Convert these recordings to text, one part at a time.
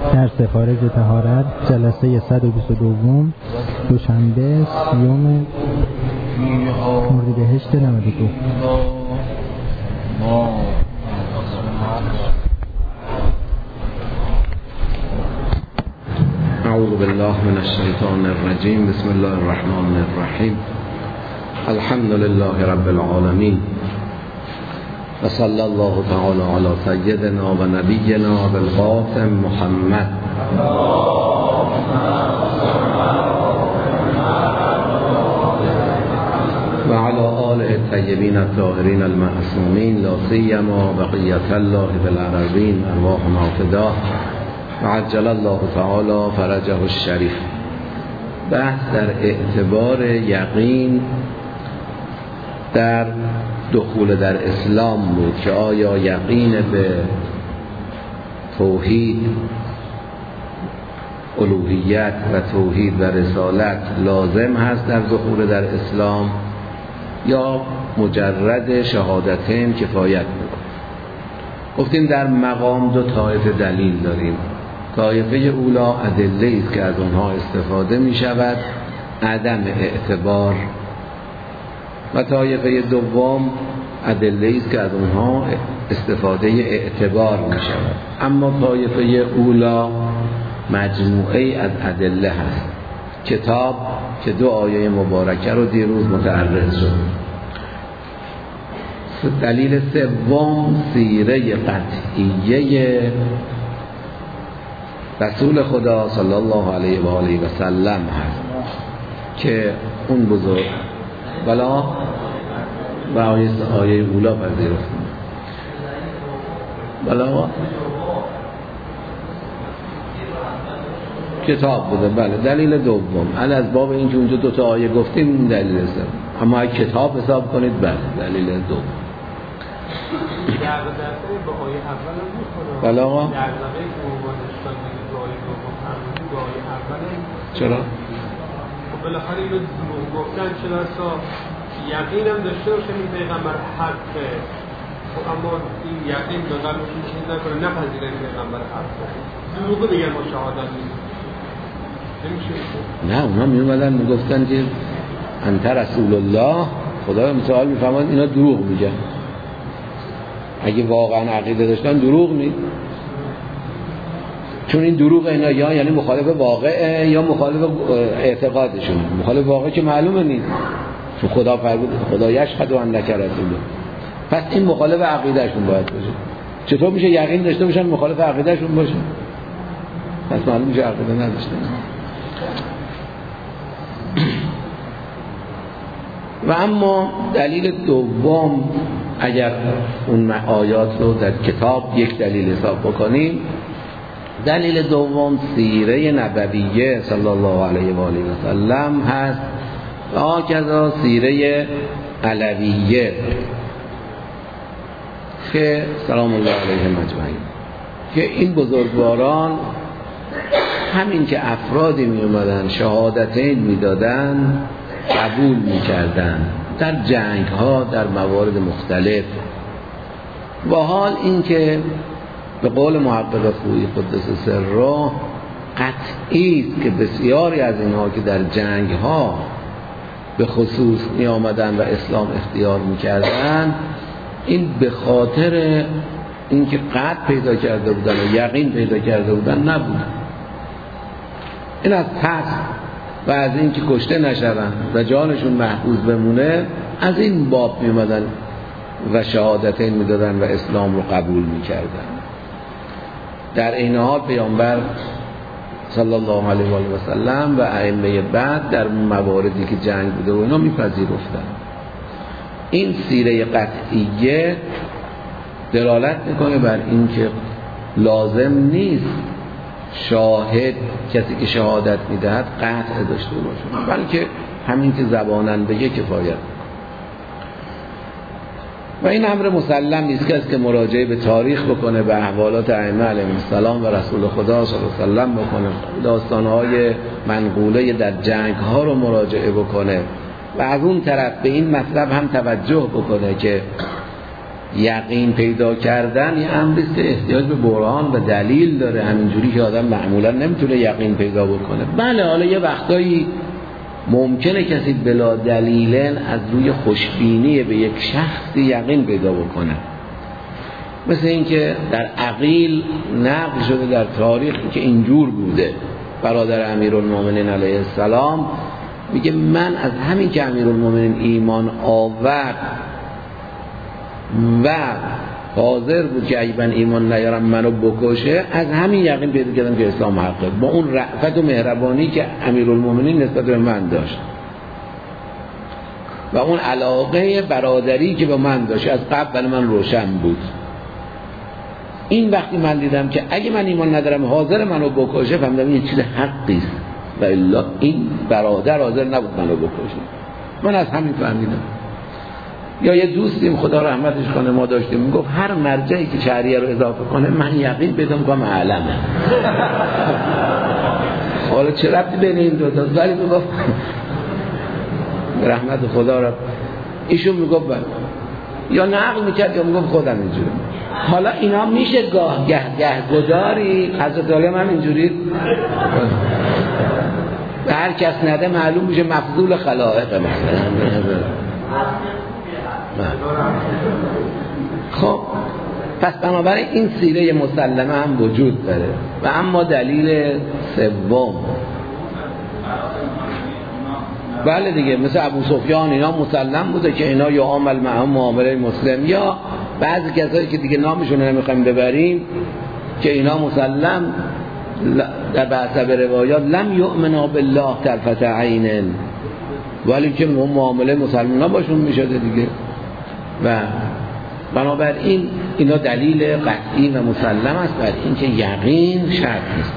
در سفارش طهارت جلسه 122 دوشنبه 30 اردیبهشت 92. اعوذ بالله من الشیطان الرجیم. بسم الله الرحمن الرحیم. الحمد لله رب العالمین و صلی الله تعالی علی سیدنا و نبینا بالقاسم محمد و علی آله الطیبین الطاهرین المعصومین لا سیما بقیة الله بالارضین ارواح فداه و عجل الله تعالی فرجه الشریف. بحث در اعتبار یقین در دخول در اسلام بود که آیا یقین به توحید الوهیت و توحید و رسالت لازم هست در دخول در اسلام یا مجرد شهادتین کفایت می‌کند. گفتیم در مقام دو طایفه دلیل داریم. طایفه اولا ادله است که از اونها استفاده می شود، عدم اعتبار، و طایفه دوم ادله است که از اونها استفاده اعتبار می شود. اما طایفه اولا مجموعه از ادله هست. کتاب که دو آیه مبارکه رو دیروز متعرض شد. دلیل سوم سیره قطعیه رسول خدا صلی الله علیه و آله و سلم هست که اون بزرگ بلا و آیه اولا پذیرفت بلا کتاب بوده. بله دلیل دوم از باب این که اونجا دوتا آیه گفتیم این دلیل سوم. اما اگه کتاب حساب کنید بله دلیل دوم. بله آقا چرا؟ بالاخره اینو دروغ گفتن چرا اصلا یقین هم داشته باشه این پیغمبر حقه، اما این یقین به قلبشون چیز نکنه نپذیره این پیغمبر حقه، دروغ دیگه ما شهادت نمیشه. نه اونا میومدن میگفتن که انت رسول الله، خدا مثال میفهمن اینا دروغ میگن. اگه واقعا عقیده داشتن دروغ می، چون این دروغ اینا یا یعنی مخالف واقعه یا مخالف اعتقادشون. مخالف واقع که معلومه نیست، چون خدا فرمود خدا یشهد انک رسوله، پس این مخالف عقیدهشون باید باشه. چطور میشه یقین داشته باشن مخالف عقیدهشون باشه؟ پس معلوم میشه عقیده نداشتن. و اما دلیل دوم اگر اون آیات رو در کتاب یک دلیل حساب بکنیم، دلیل دوم سیره نبویه صلی الله علیه و آله و سلم هست و آکذا سیره علویه که سلام الله علیهم اجمعین، که این بزرگواران همین که افرادی می اومدن شهادتین می دادن قبول می کردن در جنگ ها در موارد مختلف. و حال این که به قول محقق خویی قدس سره قطعی است که بسیاری از اینها که در جنگ ها به خصوص می آمدن و اسلام اختیار می کردن، این به خاطر اینکه قطع پیدا کرده بودن و یقین پیدا کرده بودن نبود. این از ترس و از اینکه کشته نشوند و جانشون محفوظ بمونه از این باب می آمدن و شهادتین می دادن و اسلام رو قبول می کردن. در این حال پیامبر صلی الله علیه و آله و سلم و ائمه بعد در مواردی که جنگ بوده و اینا میپذیرفتن. این سیره قطعیه دلالت میکنه بر این که لازم نیست شاهد کسی که شهادت میدهد قطع داشته باشه، بلکه همین که زبانن بگه کفایت. و این امر مسلم نیست که مراجعه به تاریخ بکنه، به احوالات ائمه علیهم السلام و رسول خدا صلی الله علیه و سلم بکنه، داستانهای منقوله در جنگ ها رو مراجعه بکنه و از اون طرف به این مطلب هم توجه بکنه که یقین پیدا کردن یه امریست که احتیاج به برهان و دلیل داره، همینجوری که آدم معمولا نمیتونه یقین پیدا بکنه. بله حالا یه وقتایی ممکنه کسی بلا دلیلن از روی خوشبینی به یک شخصی یقین پیدا بکنه، مثل اینکه در عقیل نقل شده در تاریخ که اینجور بوده. برادر امیرالمومنین علیه السلام میگه من از همین که امیرالمومنین ایمان آورد و حاضر بود که اگه من ایمان نیارم منو بکشه، از همین یقین پیدا کردم که اسلام حقه، با اون رأفت و مهربانی که امیرالمومنین نسبت به من داشت و اون علاقه برادری که با من داشت از قبل من روشن بود. این وقتی من دیدم که اگه من ایمان ندارم حاضر منو بکشه، فهمیدم این چیز حقیست و الا این برادر حاضر نبود منو بکشه. من از همین فهمیدم. یا یه دوستیم خدا رحمتش کنه ما داشتیم میگفت هر مرجعی که شهریه رو اضافه کنه من یقین پیدا میکنم علمه. حالا چه ربطی بین این دو تا؟ ولی میگفت رحمت خدا را ایشون میگفت یا نقل میکرد یا میگفت خودم اینجوری. حالا اینا میشه گاه گداری حضرت عالم هم اینجوری به هر کس نده معلوم میشه مفضول خلائق مثلا. خب پس بنابراین این سیره مسلمه هم وجود داره. و اما دلیل سوم، بله دیگه، مثل ابو سفیان اینا مسلم بوده که اینا یا عمل معهم معامله مسلم، یا بعضی کسایی که دیگه نامشون نمیخوایم ببریم که اینا مسلم در بعضی روایات لم یؤمنا بالله طرفت عین، ولی که معامله مسلمان ها باشون میشده دیگه. و بنابراین اینا دلیل قطعی و مسلم است بر این که یقین شرط نیست.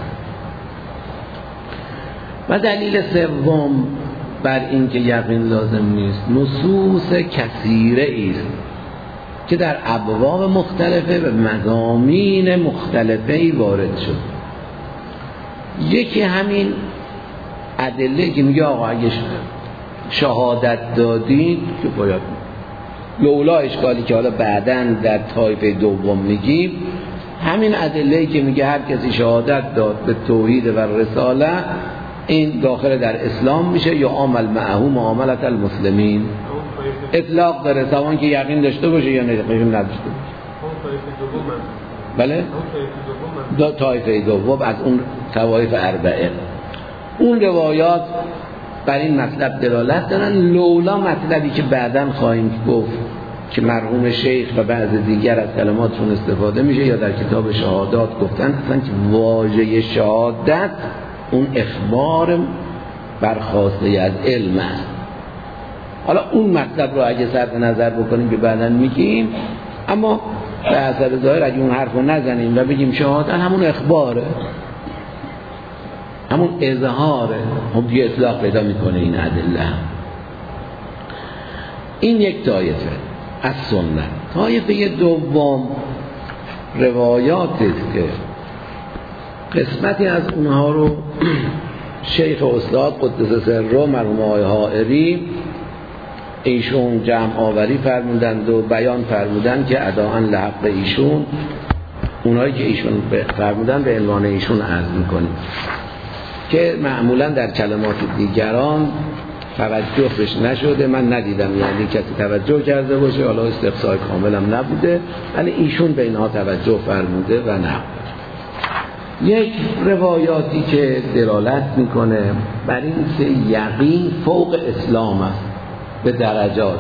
و دلیل سوم بر این که یقین لازم نیست نصوص کثیره است که در ابواب مختلفه و مضامین مختلفه وارد شد. یکی همین ادله که میگه آقا اگه شهادت دادید که باید لولا اشکالی که حالا بعداً در طایفه دوم میگیم، همین ادله‌ای که میگه هر کسی شهادت داد به توحید و رساله این داخل در اسلام میشه، یا عمل معه معاملت المسلمین. اطلاق داره سواء که یقین داشته باشه یا نداشته باشه. بله؟ طایفه دوم از اون طوایف اربعه. اون روایات بر این مطلب دلالت دارن، لولا مطلبی که بعداً خواهیم گفت که مرحوم شیخ و بعض دیگر از کلماتشون استفاده میشه، یا در کتاب شهادات گفتن اصلا که واژه شهادت اون اخبار برخواسته از علم است. حالا اون مطلب رو اگه صرف نظر بکنیم که بعداً میگیم، اما به حسب ظاهر اگه اون حرف رو نزنیم و بگیم شهادت همون اخباره، همون اظهاره، هم دیگه اطلاق پیدا میکنه این ادله. این یک طایفه از سنت. طایفه دوم روایات است که قسمتی از اونها رو شیخ استاد قدس سره مرحوم آقای حائری ایشون جمع آوری فرمودند و بیان فرمودند که اداءً لحق ایشون، اونایی که ایشون فرمودن به عنوان ایشون عرض میکنیم که معمولا در کلمات دیگران توجه بهش نشده، من ندیدم یعنی کسی توجه کرده باشه، حالا استقصای کاملم نبوده، ولی ایشون به اینها توجه فرموده و نه. یک روایاتی که دلالت میکنه بر این که یقین فوق اسلام است به درجات،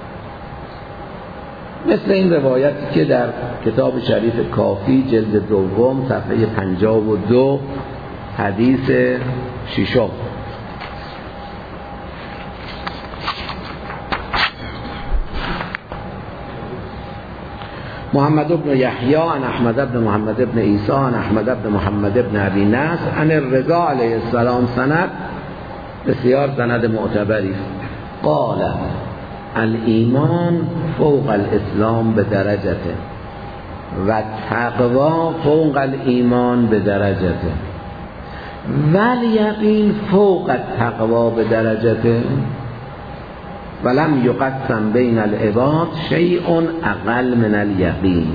مثل این روایتی که در کتاب شریف کافی جلد دوم صفحه 52 حدیث 6 محمد بن یحیی عن احمد بن محمد بن عیسی عن احمد بن محمد بن ابی نصر عن الرضا علیه السلام، سند بسیار سند معتبری. قال الایمان فوق الاسلام بدرجته و تقوا فوق الایمان بدرجته و الیقین فوق التقوا بدرجته ولم یقسم بین العباد شیء اقل من الیقین.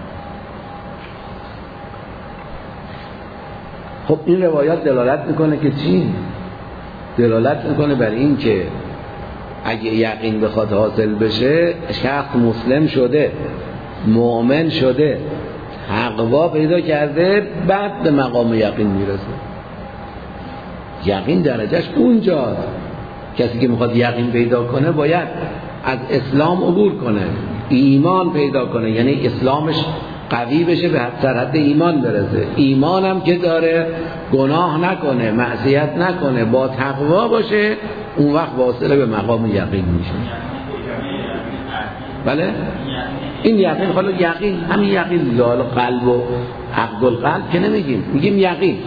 خب این روایات دلالت میکنه که چی؟ دلالت میکنه بر این که اگه یقین بخواد حاصل بشه، شخص مسلم شده، مؤمن شده، تقوا پیدا کرده، بعد به مقام یقین میرسه. یقین درجهش اونجاست. کسی که میخواد یقین پیدا کنه باید از اسلام عبور کنه، ایمان پیدا کنه، یعنی اسلامش قوی بشه، به حد ایمان برسه. ایمان هم که داره، گناه نکنه، معصیت نکنه، با تقوا باشه، اون وقت واصل به مقام یقین میشه. بله؟ این یقین، حالا یقین همین یقین دیگه، حالا قلب و عقل القلب که نمیگیم، میگیم یقین.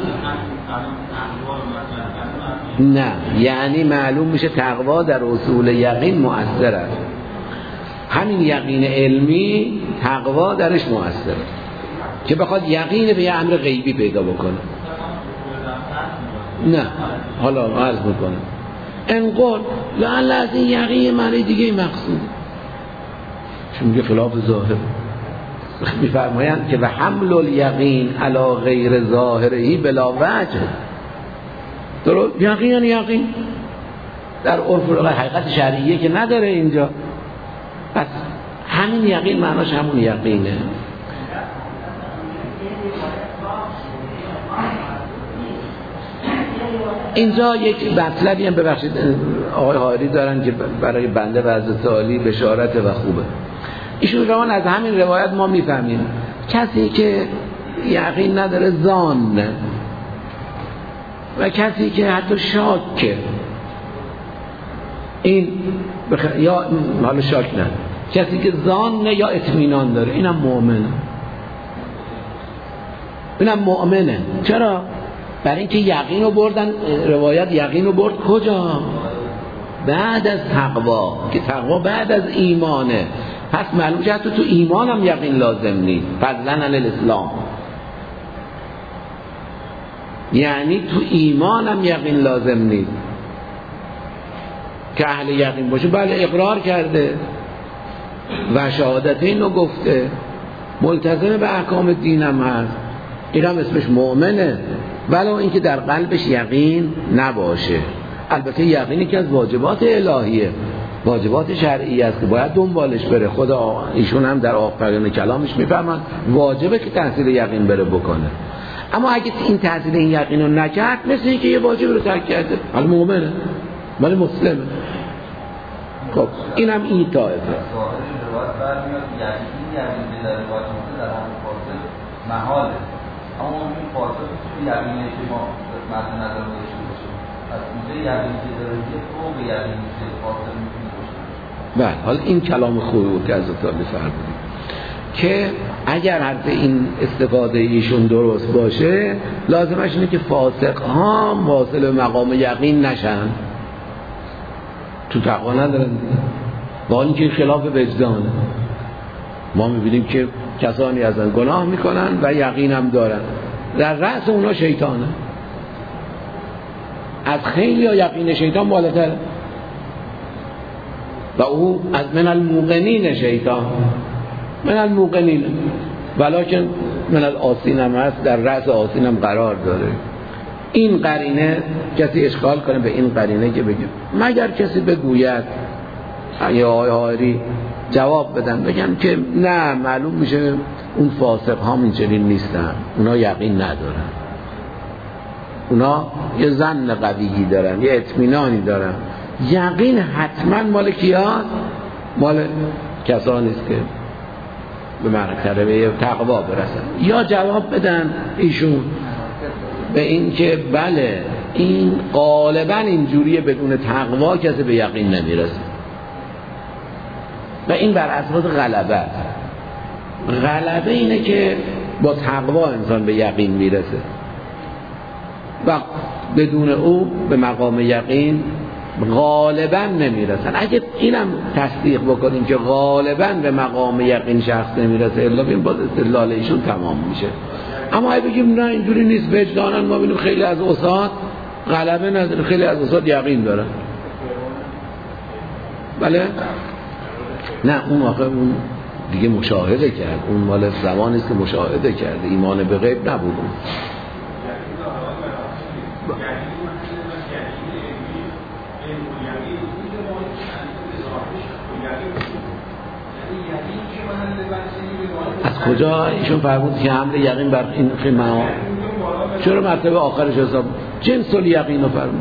نه، یعنی معلوم میشه تقوا در اصول یقین مؤثر است. همین یقین علمی تقوا درش مؤثره که بخواد یقین به یه امر غیبی پیدا بکنه. نه، حالا عرض میکنم انقل لعل از این یقین معنی دیگه مقصود، چون میگه خلاف ظاهر. میفرمایند که به حمل الیقین علی غیر ظاهرهی بلا وجه. درست؟ یقین یقین در عرف حقیقت شرعیه که نداره اینجا. پس همین یقین معناش همون یقینه. اینجا یک مطلبی هم ببخشید آقای حائری دارن که برای بنده و حضرت عالی بشارت و خوبه. ایشون روان از همین روایت ما میفهمیم کسی که یقین نداره ظن، و کسی که حتی شاکه، این یا حالا شاک نه، کسی که ظن یا اطمینان داره، اینم مؤمنه. چرا؟ برای اینکه یقین رو بردن، روایت یقین رو برد کجا؟ بعد از تقوا، که تقوا بعد از ایمانه. پس معلوم شد تو ایمان هم یقین لازم نیست، فضلا علی الاسلام. یعنی تو ایمان هم یقین لازم نیست که اهل یقین باشه. بله اقرار کرده و شهادتین رو گفته، ملتزم به احکام دینم هست، این هم اسمش مؤمنه، ولو اینکه در قلبش یقین نباشه. البته یقینی که از واجبات الهیه، واجبات شرعی است که باید دنبالش بره. خدا ایشون هم در آخرین کلامش میفرماند واجبه که تحصیل یقین بره بکنه. اما اگه این تحصیل این یقین رو نکرد، مثل اینکه یه واجب رو ترک کرده، ولی مؤمنه، ولی مسلمه. خب اینم این طایفه. محاله، اما این فاصله توی یقینه که ما مد نظر داشته باشیم، از اونجا یقینی که داره یه فوق یقینی که فاصله میتونه باشه. بله، حالا این کلام خوبی بود که از اطلاع فرمودید که اگر حرف این استفاده ایشون درست باشه، لازمش اینه که فاسق ها واصل به مقام یقین نشن، تو تقوا ندارن، با اینکه خلاف وجدانه. ما میبینیم که کسانی ازن گناه میکنن و یقین هم دارن، در رأس اونا شیطانه. از خیلی ها یقین شیطان بالاتر و او از من الموقنین شیطان، من الموقنین، ولکن من الآسین هم هست، در رأس آسین هم قرار داره. این قرینه کسی اشکال کنه به این قرینه که بگه مگر کسی بگوید، یا آقای حائری جواب بدن بگن که نه، معلوم میشه اون فاسق ها اینجوری نیستن، اونا یقین ندارن، اونا یه ظن قویی دارن، یه اطمینانی دارن. یقین حتما مال کیاست؟ مال کسانی است که به مرتبه تقوا برسن. یا جواب بدن ایشون به این که بله این غالبا اینجوریه، بدون تقوا کسی به یقین نمیرسه. و این بر اساس غلبه اینه که با تقوا انسان به یقین میرسه و بدون او به مقام یقین غالبا نمیرسن. اگه اینم تصدیق بکنیم که غالبا به مقام یقین شخص نمیرسه، الا بیم باز استدلال ایشون تمام میشه. اما اگه بگیم نه اینجوری نیست، وجدانن ما ببینیم خیلی از استاد غلبه نداره، خیلی از استاد یقین دارن، بله؟ نه اون آخه اون دیگه مشاهده کرد، اون مال زمانی است که مشاهده کرد، ایمان به غیب نبود. از کجا ایشون فرمود که حمل یقین بر این خیمه؟ چرا مرتبه آخرش حساب جنس الیقین رو فرمود؟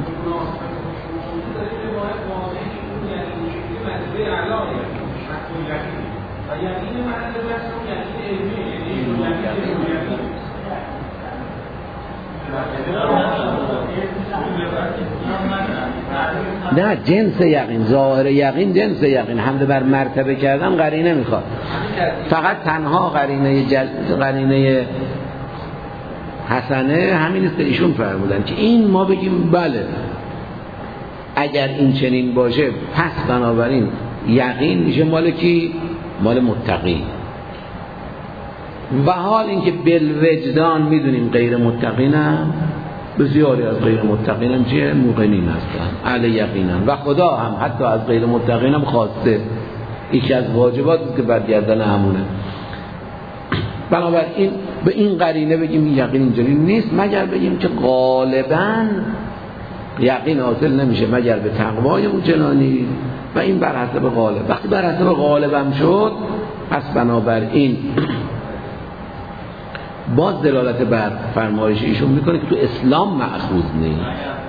نه جنس یقین، ظاهر یقین جنس یقین، حمله بر مرتبه کردن قرینه میخواد، فقط تنها قرینه حسنه همین است که ایشون فرمودن که این ما بگیم بله اگر این چنین باشه پس بنابراین یقین میشه مال کی؟ مال متقین. و حال اینکه بالوجدان میدونیم غیر متقینم، بسیاری از غیر متقینم چیه؟ موقنین هستن، اهل یقینن، و خدا هم حتی از غیر متقینم خواسته، یکی از واجبات که برگردن همونه. بنابراین به این قرینه بگیم یقین اینجوری نیست، مگر بگیم که غالباً یقین حاصل نمیشه مگر به تقوای اون جنانی، و این بر حسب غالب. وقتی بر حسب غالبم شد پس بنابراین باز دلالت بر فرمایش ایشون میکنه که تو اسلام مأخوذ نیست.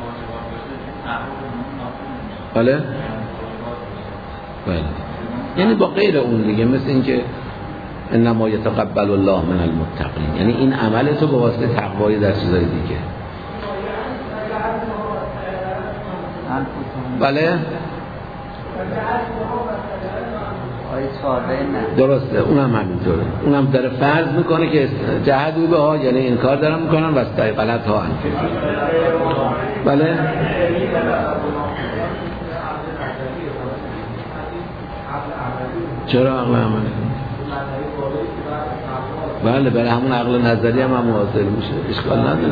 بله؟ بله. یعنی با غیر اون دیگه، مثل این که انما یتقبل الله من المتقین، یعنی این عمل تو به واسطه تقوای در چیزای دیگه. بله؟ درسته، اونم همینطوره، اونم داره فرض میکنه که جهدوا بها، یعنی انکار دارن میکنن و استیقنت ها انفر. بله؟ چرا عقل عملی؟ بله همون عقل نظری هم حاصل میشه، اشکال نداره.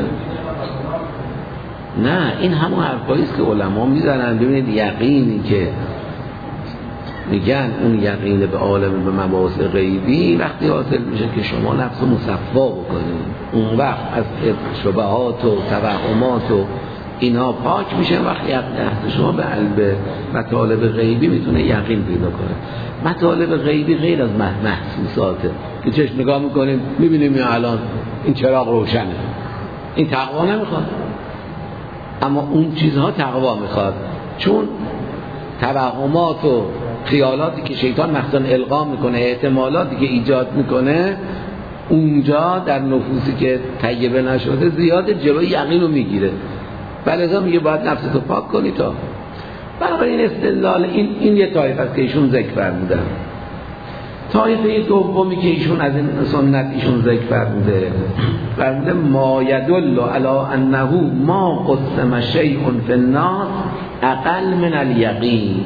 نه این همون حرفایی است که علما میزنن. ببینید یقینی که میگن اون یقین به عالم به مباحث غیبی وقتی حاصل میشه که شما نفس مصفا بکنید، اون وقت از شبهات و توهمات و اینا پاک میشه، وقتی یقین شما به مطالب غیبی میتونه یقین پیدا کنه. مطالب غیبی غیر از محسوساته که چشم نگاه میکنیم میبینیم یا الان این چراغ روشنه، این تقوا نمیخواد، اما اون چیزها تقوا میخواد، چون توهمات و خیالاتی که شیطان مخصوصا القا میکنه، احتمالاتی که ایجاد میکنه اونجا در نفوسی که طیبه نشده زیاد جلوی یقین رو میگیره، بلکه میگه باید نفستو پاک کنی تا. بنابراین استدلال این یه طایفه است که ایشون ذکر فرمودن. طایفه دومی که ایشون از این سنت ایشون ذکر فرموده ما یدل علی انه ما قسم شیء فی الناس اقل من الیقین.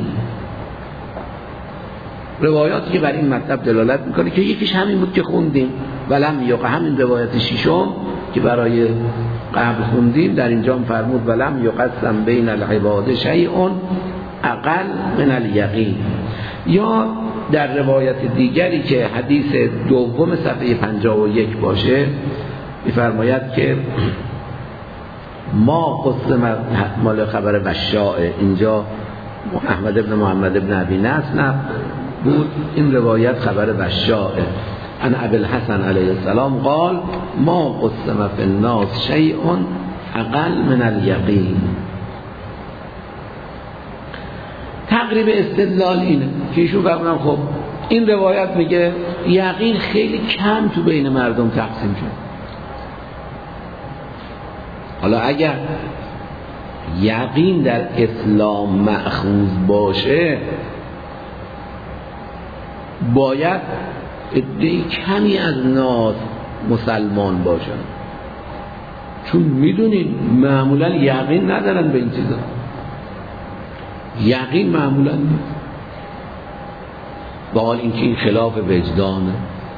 روایاتی که بر این مطلب دلالت میکنه که یکیش همین بود که خوندیم، ولم یقع، همین روایت ششم که برای قبل خوندیم در اینجا فرمود ولم یقسم بین العباد شیء اقل من الیقین. یا در روایت دیگری که حدیث دوم صفحه 51 باشه میفرماید که ما قسم، مال خبر بشاء، اینجا احمد ابن محمد ابن ابی نصر بود، این روایت خبر بشاء ان ابی الحسن علیه السلام قال ما قسم فی الناس شیء اقل من الیقین. تقریب استدلال اینه که ایشون فرمودن خب این روایت میگه یقین خیلی کم تو بین مردم تقسیم شد. حالا اگر یقین در اسلام مأخوذ باشه باید عده کمی از ناس مسلمان باشن، چون میدونین معمولا یقین ندارن به این چیزا، یقین معمولا نیست، با حال اینکه این خلاف وجدانه.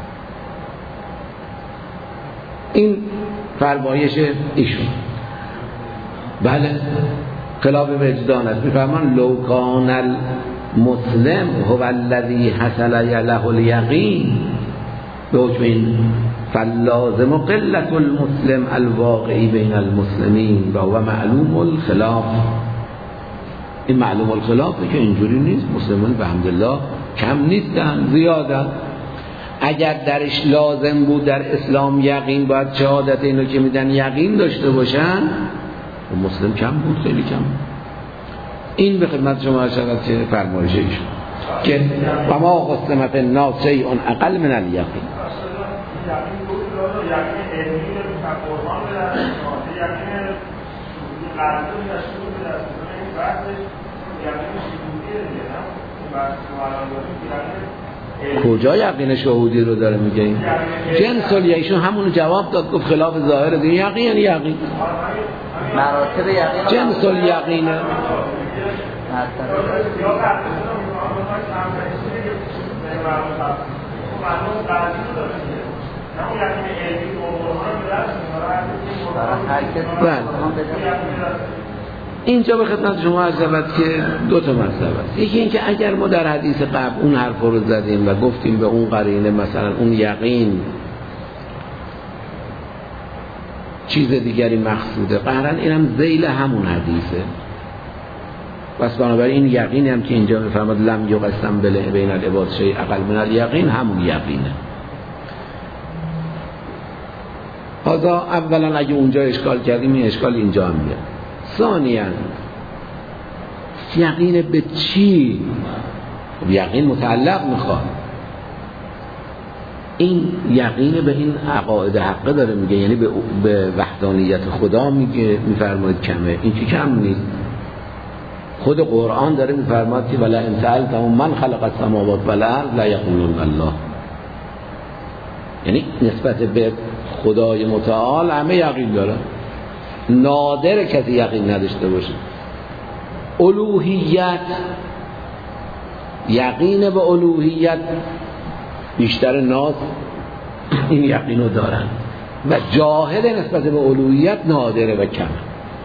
این فرمایش ایشون بله خلاف وجدان است. میفهمان لو کان مسلم هو الذی حصل له الیقین به حکم این فلازم قلت المسلم الواقعی بین المسلمین و هو معلوم الخلاف. این معلوم الخلافه که اینجوری نیست، مسلمان به حمدالله کم نیستن، زیادن. اگر درش لازم بود در اسلام یقین، باید شهادت اینو که میدن یقین داشته باشن، و مسلم کم بود، خیلی کم. این به خدمت شما شود که فرمایشه ایشون که فما قسمت الناس شیء اقل من الیقین. کجا یقین شهودی رو داره میگه؟ این جنس ایشون همونو جواب داد، گفت خلاف ظاهر دین. یقین یقین مراتب یقین جنس الیقینه. اینجا به خدمت شما عرض شود که دو تا مسئله است. یکی این که اگر ما در حدیث قبل اون حرف رو زدیم و گفتیم به اون قرینه مثلا اون یقین چیز دیگری مقصوده، قهرن اینم ذیل همون حدیثه. پس بنابراین این یقینی هم که اینجا میفرماد لم یقسم بین العباد شیء اقل من الیقین، همون یقینه. حالا اولا اگه اونجا اشکال کردیم، این اشکال اینجا هم میاد. ثانیاً یقین به چی؟ یقین متعلق میخواد. این یقین به این عقاید حقه داره میگه، یعنی به وحدانیت خدا میگه، میفرماید کمه. این که کم نیست. خود قرآن داره میفرماید که ولا ان سألتهم من خلق السماوات والارض لا یقولون الله. یعنی نسبت به خدای متعال همه یقین داره، نادر کسی یقین نداشته باشه. الوهیت، یقین به الوهیت بیشتر ناس این یقین رو دارن و جاهل نسبت به الوهیت نادره و کم.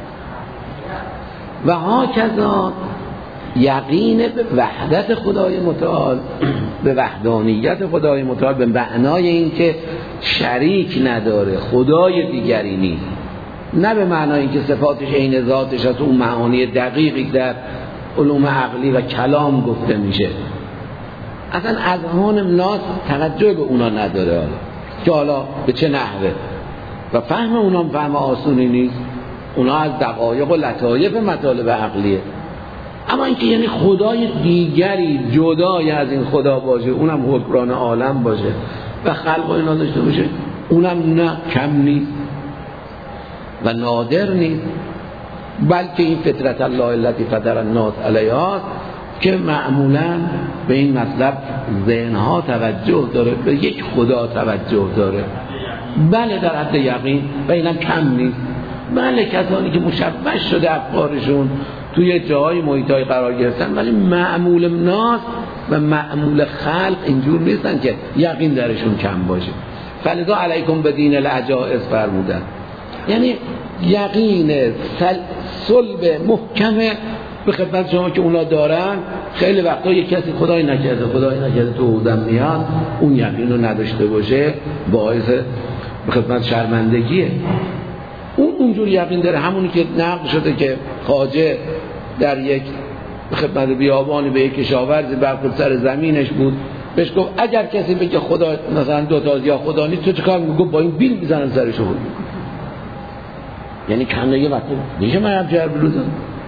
و هاکذا یقین به وحدت خدای متعال، به وحدانیت خدای متعال، به معنای این که شریک نداره، خدای دیگری نیست، نه به معنای این که صفاتش عین ذاتش از اون معانی دقیقی در علوم عقلی و کلام گفته میشه. اصلا اذهان الناس توجه به اونا نداره، حالا که حالا به چه نحوه و فهم اونا فهم آسونی نیست. اونا از دقایق و لطایف مطالب عقلیه. اما اینکه یعنی خدای دیگری جدای از این خدا باشه، اونم حکمران عالم باشه و خلق و اینا داشته باشه، اونم نه کم نیست و نادر نیست، بلکه این فطرت الله التي فطر الناس علیها که معمولا به این مطلب ذهنها توجه داره، به یک خدا توجه داره. بله در حد یقین و اینم کم نیست. بله کسانی که مشوش شده افکارشون توی جاهای محیطای قرار گرفتن، ولی معمول الناس و معمول خلق اینجور نیستن که یقین درشون کم باشه. فلذا علیکم بدین العجائز فرمودن، یعنی یقین صلب محکمه به خدمت شما که اونا دارن. خیلی وقتا یک کسی خدای نکرده تو حوزم میاد، اون یقین رو نداشته باشه باعث به خدمت شرمندگیه. اونجور یقین داره، همونی که نقل شده که خواجه در یک خدمت بیابانی به یک کشاورزی برخورد سر زمینش بود، بهش گفت اگر کسی بگه خدا مثلا دو تا یا خدا نیست تو چه کار می‌کنی؟ گفت با این بیل میزنن سرشو. یعنی کنده یه وقت میشه من ابجر بلوزم.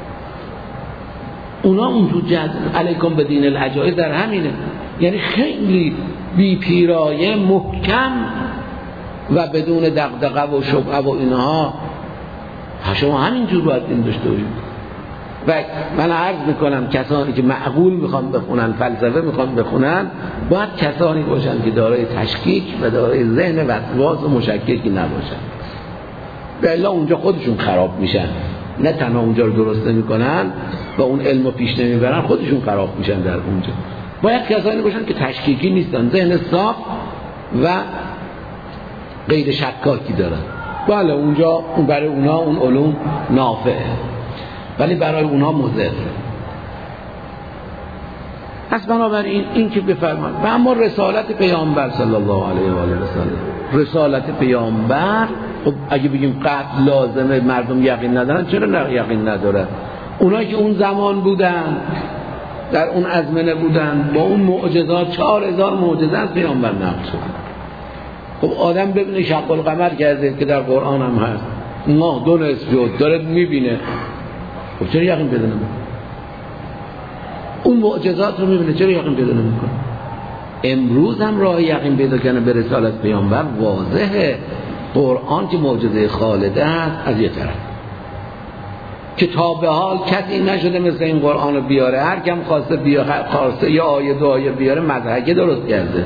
اونا اونجور علیکم بدین العجائز در همینه، یعنی خیلی بی پیرایه محکم و بدون دغدغه و شبهه و اینها. شما همینجور باید این داشته باشید. و من عرض میکنم کسانی که معقول میخوان بخونن، فلسفه میخوان بخونن، باید کسانی باشن که دارای تشکیک و دارای ذهن وسواس و مشککی نباشن. به الا اونجا خودشون خراب میشن، نه تنها اونجا رو درست نمیکنن و اون علم رو پیش نمیبرن، خودشون خراب میشن در اونجا. باید کسانی باشن که تشکیکی نیستن، ذهن صاف و غیر شکاکی دارن. بله اونجا برای اونا اون علوم نافعه، ولی برای اونا مضر. پس بنابراین این که بفرمان و اما رسالت پیامبر صلی الله علیه و آله و سلم، رسالت پیامبر، خب اگه بگیم قطع لازمه مردم یقین ندارن، چرا یقین ندارن؟ اونایی که اون زمان بودن، در اون ازمنه بودن، با اون معجزات 4000 معجزه از پیامبر نقل شد. خب آدم ببینه شق القمر کرده که در قرآن هم هست، ماه 2 نصف شد داره میبینه، خب چرا یقین پیدا نمیکنه؟ اون معجزات رو میبینه، چرا یقین پیدا نمیکنه؟ امروز هم راه یقین پیدا کردن به رسالت پیامبر واضحه. قرآن که معجزه خالده است از یه طرف، که تا به حال کسی نشده مثل این قرآن رو بیاره، هر کم خواسته یا آیه 2 آیه بیاره مضحکه درست کرده.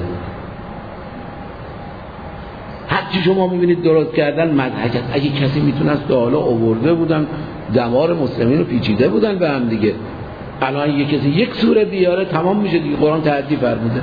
هرچی شما میبینید درست کردن مضحکه. اگه کسی میتونست تا حالا آورده بودن دمار مسلمین رو پیچیده بودن به هم دیگه، الان یه کسی یک سوره بیاره تمام میشه دیگه، قرآن تعدی فرموده.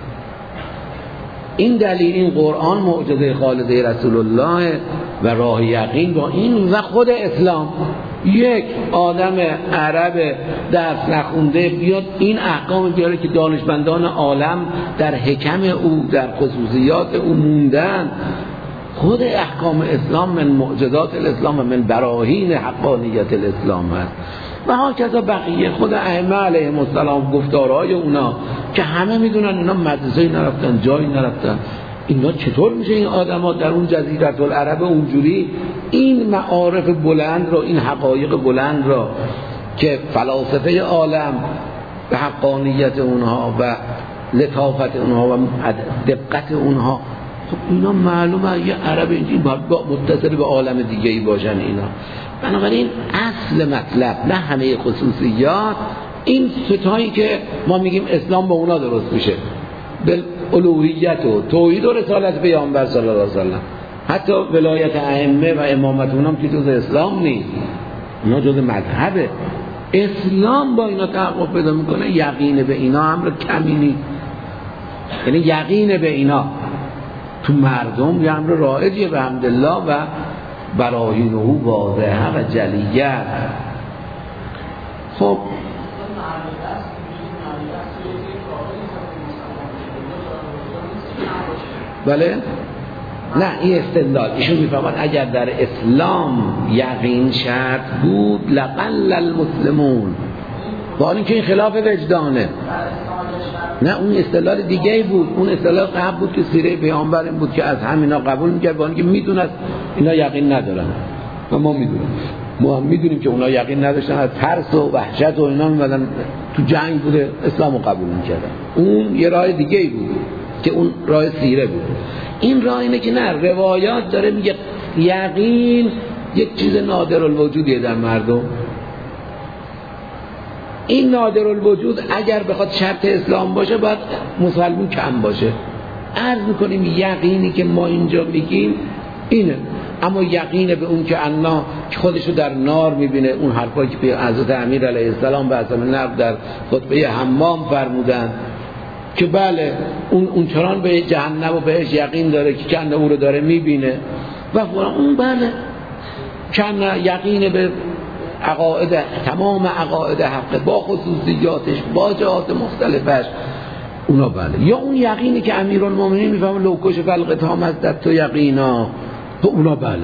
این دلیل این قرآن معجزه خالده رسول الله و راه یقین با این و خود اسلام. یک آدم عرب درس نخونده بیاد این احکام بیاره که دانشمندان عالم در حکم او، در خصوصیات او موندن. خود احکام اسلام من معجزات الاسلام و من براهین حقانیت الاسلام هست. و هاکذا بقیه خود ائمه علیهم السلام گفتارهای اونا که همه میدونن اینا مدرسه نرفتن، جایی نرفتن، اینا چطور میشه این آدما در اون جزیره العرب اونجوری این معارف بلند را، این حقایق بلند را که فلاسفه عالم به حقانیت اونها و لطافت اونها و دقت اونها، خب اینا معلومه یه عرب اینجوری متصل به عالم دیگه ای باشن اینا. بنابراین اصل مطلب نه همه خصوصیات، این ستایی که ما میگیم اسلام با اونا درست میشه، به الوهیت و توحید و رسالت پیامبر صلی الله علیه و سلم. حتی ولایت ائمه و امامت اونام که جز اسلام نیست، اونا جز مذهبه. اسلام با اینا تحقق پیدا میکنه. یقین به اینا امر کمی نیست، یعنی یقین به اینا تو مردم یه امر رایجه به حمدالله و براهینه واضحه و جلیه. خب بله، نه این استدلال ایشون میفهمد اگر در اسلام یقین شرط بود لقل المسلمون، با اینکه این خلاف وجدانه. نه اون استدلال دیگه بود، اون استدلال قبل بود که سیره پیامبر این بود که از همینا قبول میکرد، با اینکه میدونست اینا یقین ندارن و ما میدونیم، ما هم میدونیم که اونا یقین نداشتن، از ترس و وحشت و اینا میمدن تو جنگ بوده اسلامو قبول میکردن. اون یه راه دیگه بود که اون راه سیره بود. این راه اینه که نه، روایات داره میگه یقین یک چیز نادر الوجودیه در مردم. این نادر الوجود اگر بخواد شرط اسلام باشه باید مسلمون کم باشه. عرض میکنیم یقینی که ما اینجا میگیم اینه، اما یقین به اون که الله که خودشو در نار میبینه، اون حرفایی که به حضرت امیر علیه السلام به حسن نقل در خطبه حمام فرمودن که بله اون چنان به جهنم و بهش یقین داره که کنه او رو داره میبینه و فلان، اون بله کنه یقین به عقاید، تمام عقاید حق با خصوصیاتش با جهات مختلفش، اونا بله. یا اون یقینی که امیرالمومنین میفهمه لوکش فلقتام از در تو یقینا، تو اونا بله.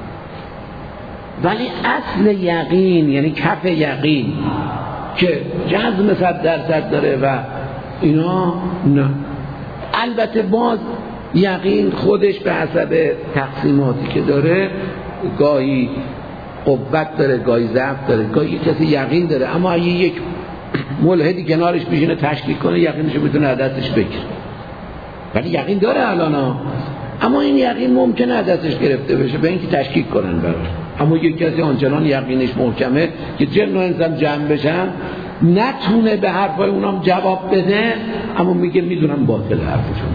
ولی اصل یقین یعنی کف یقین که جزم 100% داره و اینا نه. البته باز یقین خودش به حسب تقسیماتی که داره گاهی قوت داره، گاهی ضعف داره، گاهی کسی یقین داره، اما اگه یک ملحدی کنارش بشینه تشکیک کنه یقینشو میتونه از دستش بگیره. ولی یقین داره الان، اما این یقین ممکنه از دستش گرفته بشه به اینکه تشکیک کنن براش. اما یک کسی آنچنان یقینش محکمه که جن و انس هم جمع بشن نتونه به حرفای اونام جواب بده، اما میگه میدونم باطل حرفشون.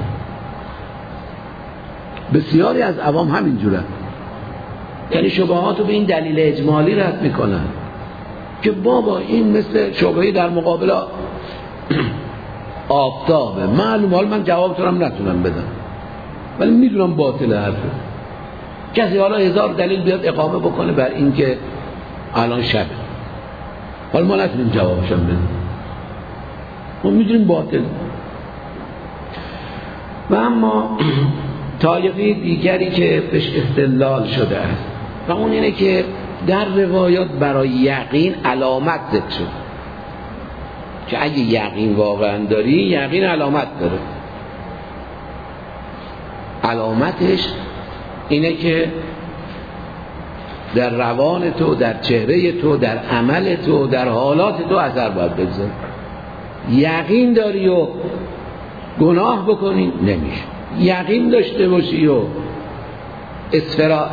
بسیاری از عوام همینجوره، یعنی شبهاتو به این دلیل اجمالی رد میکنن که بابا این مثل شبهی در مقابل آفتابه، معلوم حال من جواب تو هم نتونم بدم ولی میدونم باطل حرفه. کسی حالا 1000 دلیل بیاد اقامه بکنه بر این که الان شبه، حالا ما نتونیم جوابشم بدیم. ما میدونیم باطل. و اما طایفه دیگری که بهش استدلال شده است و اون اینه که در روایات برای یقین علامت ذکر شد که اگه یقین واقعا داری، یقین علامت داره. علامتش اینه که در روان تو، در چهره تو، در عمل تو، در حالات تو اثر باید بگذاره. یقین داری و گناه بکنی نمیشه. یقین داشته باشی و اسفرار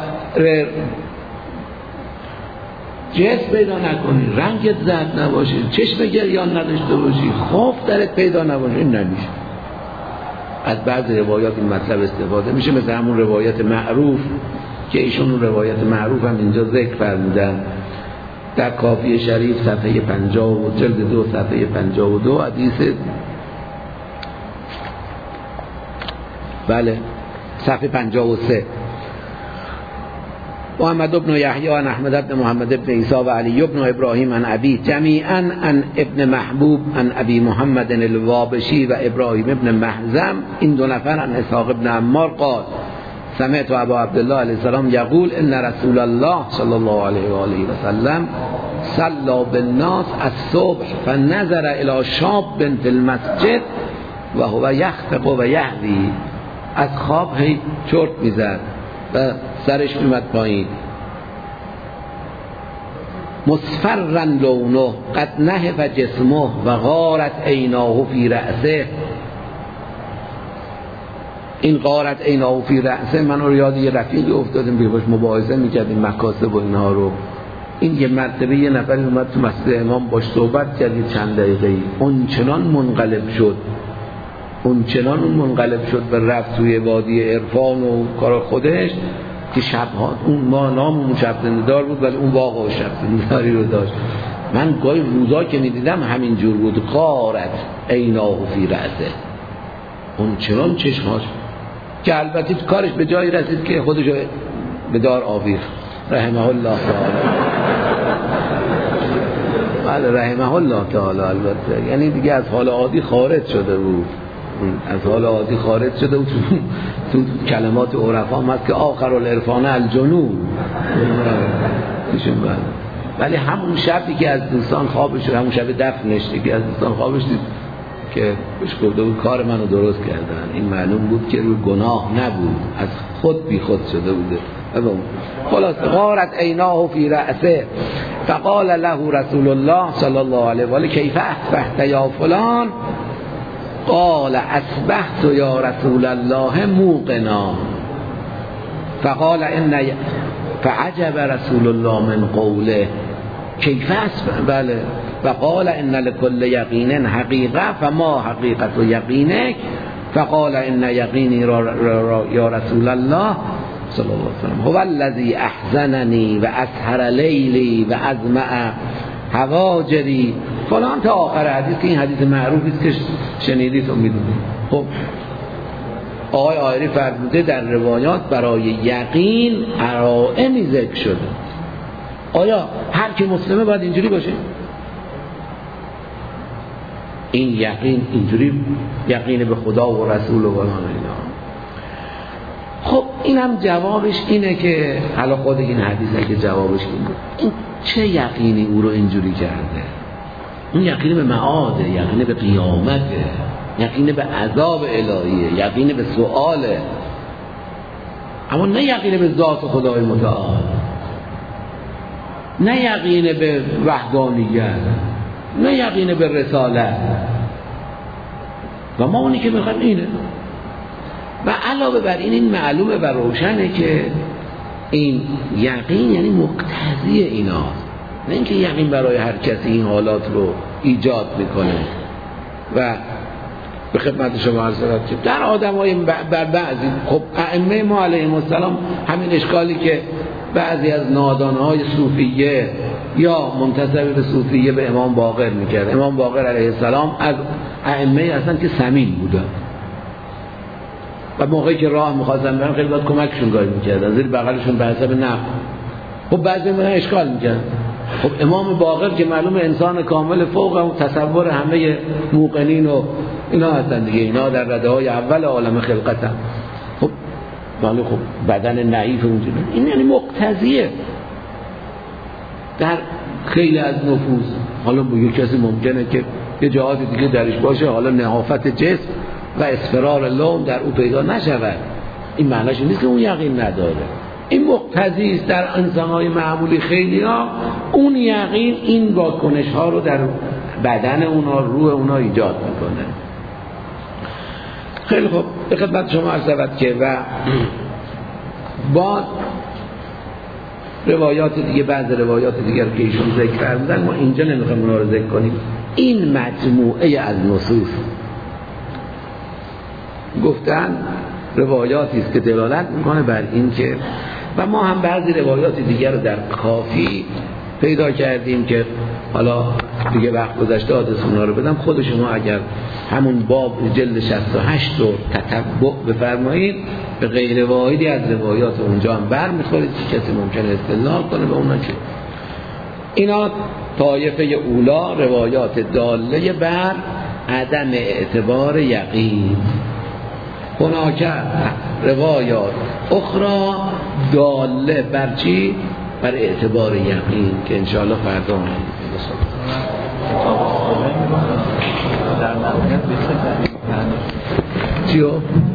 جسم پیدا نکنی، رنگت زرد نباشه، چشم گریان نداشته باشی، خوف درت پیدا نباشه، این نمیشه. از بعض روایات این مطلب استفاده میشه، مثل همون روایت معروف که ایشون اون روایت معروف هم اینجا ذکر فرمودن در کافی شریف صفحه 50 و جلد 2 صفحه 52 حدیث بله صفحه 53 محمد ابن یحیی عن احمد ابن محمد ابن عیسی و علی ابن ابراهیم عن ابی جمیعا عن ابن محبوب عن ابی محمد الوابشی و ابراهیم ابن محزم، این دو نفر عن اسحاق ابن عمار قال سمعت ابا عبدالله علیه السلام یقول ان رسول الله صلی الله علیه و آله و سلم صلی بالناس الصبح فنظر الى شاب فی المسجد و هو یخفق و یهوی. از خواب هی چرت میزد و سرش میمد پایین. مصفرا لونه قد نهف جسمه و غارت عیناه فی رأسه. این غارت عیناه فی رأسه من رو یاد یه رفیقی افتادیم که باش مباحثه میکردیم مکاسب و اینها رو. این یه مرتبه یه نفر اومد تو مسجد امام باش صحبت کرد چند دقیقه، اون چنان منقلب شد و رفت توی وادی عرفان و کار خودش که شبها اون ما ناممون شب زنده‌دار بود ولی اون واقعا شب زنده‌داری رو داشت. من گاهی روزا که میدیدم همین جور بود، غارت عیناه فی رأسه، اون چنان چشماش که البته کارش به جایی رسید که خودش به دار آویخت رحمه الله تعالی. بله رحمه الله تعالی. البته یعنی دیگه از حال عادی خارج شده بود، تو کلمات عرفا هم هست که آخر العرفان الجنون. ولی همون شبی که از دوستان خوابش شد، همون شب دفنش دیگه از دوستان خوابش دید که بهش گفته بود کار منو درست کردن. این معلوم بود که روی گناه نبود، از خود بی خود شده بوده. خلاص غارت عیناه فی رأسه فقال له رسول الله صلی الله علیه و آله کیف اصبحت یا فلان؟ قال اصبحت یا رسول الله موقنا. فقال فعجب رسول الله من قوله کیف اصبح بله فقال ان لكل یقین حقیقه فما حقیقت یقینک؟ فقال ان یقینی یا رسول الله صلی الله علیه وسلم هو الذی احزننی و اسهر لیلی و ازمع هواجری فلان تا آخر حدیث که این حدیث معروفی است که شنیدید و میدونید. خب آقای آیری فرموده در روایات برای یقین علائمی ذکر شده. آیا هر کی مسلمه باید اینجوری باشه؟ این یقین اینجوری یقین به خدا و رسول و اینا. خب اینم جوابش اینه که حالا خود این حدیثه که جوابش این چه یقینی او رو اینجوری کرده؟ اون یقین به معاده، یقین به قیامته، یقین به عذاب الهیه، یقین به سؤاله، اما نه یقین به ذات خدای متعال، نه یقین به وحدانیت، نه یقین به رسالت. و ما اونی که میخوایم اینه. و علاوه بر این معلومه و روشنه که این یقین یعنی مقتضی ایناست، نه اینکه یقین برای هر کسی این حالات رو ایجاد میکنه. و به خدمت شما عرض کردم که در آدمای بر بعضی خب ائمه ما علیهم السلام همین اشکالی که بعضی از نادانهای صوفیه یا منتسب به صوفیه به امام باقر میکرد. امام باقر علیه السلام از ائمه هستن که سمین بودن و موقعی که راه می‌خواستن برن خیلی باید کمکشون گاهی می‌کردن، زیر بغلشون به حساب نفع. خب بعضی من اشکال می‌کردن خب امام باقر که معلوم انسان کامل فوق اون تصور همه موقنین و اینا هستن دیگه، اینا در رده های اول عالم خلقتن. خب معلوم خب بدن نحیف اونجوری، این یعنی مقتضیه در خیلی از نفوذ. حالا با یک کسی ممکنه که یه جهات دیگه درش باشه، حالا نحافت جسم و اصفرار لون در او پیدا نشود، این معنیش نیست که اون یقین نداره. این مقتضی است در انسان‌های معمولی خیلی ها، اون یقین این واکنش ها رو در بدن اونا، روح اونا ایجاد میکنه. خیلی خوب، به خدمت شما عرض شود که و با روایات دیگه، بعض روایات دیگر که ایشون ذکر کردن ما اینجا نمیخوایم اونا رو ذکر کنیم. این مجموعه از نصوص گفتن روایاتی است که دلالت میکنه بر این که، و ما هم بعضی روایات دیگر رو در کافی پیدا کردیم که حالا دیگه وقت گذشته آدرس اونا رو بدم. خود شما اگر همون باب جلد 68 رو تتبع بفرمایید، به غیر واحدی از روایات اونجا هم برمیخورید که کسی ممکنه استدلال کنه به اونا که اینا طایفه اولا روایات داله بر عدم اعتبار یقین، هناک روایات اخرى داله بر چی؟ بر اعتبار یقین که انشاءالله فردا در نهایت بشه چیو؟